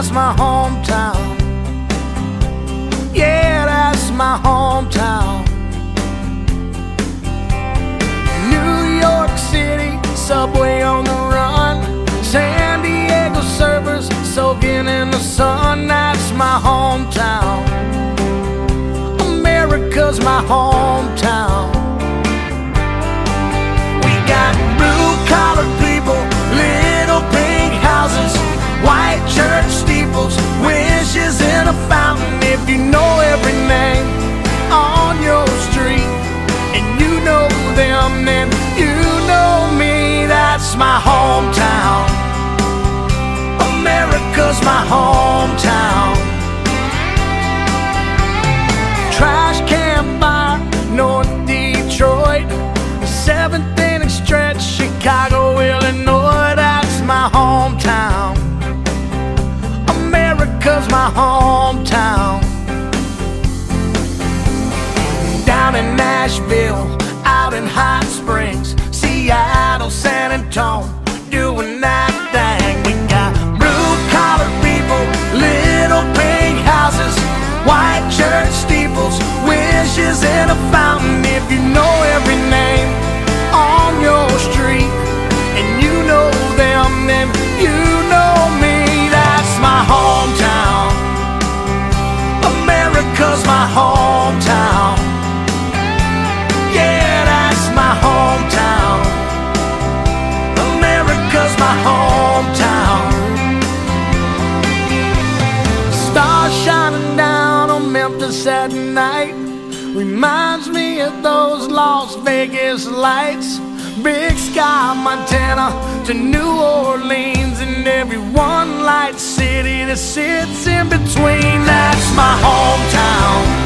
that's my hometown. Yeah, that's my hometown. New York City, subway on the run. San Diego surfers soaking in the sun. That's my hometown. America's my hometown. We got blue-collar people, little pink houses, white church steeples, wishes in a fountain. If you know every name on your street and you know them, then you know me. That's my hometown. America's my hometown. Trash can fire, North Detroit, 7th inning stretch, Chicago, Illinois. That's my hometown. America's my hometown. Down in Nashville, out in Hot Springs, Seattle, San Antonio, doing that thing. We got blue-collar people, little pink houses, white church steeples, wishes in a fountain. If you know every name on your street and you know them, then you know me. That's my hometown. America's my hometown. Yeah, that's my hometown. America's my hometown. Stars shining down on Memphis at night reminds me of those Las Vegas lights. Big Sky, Montana to New Orleans, and every one light city that sits in between. That's my hometown.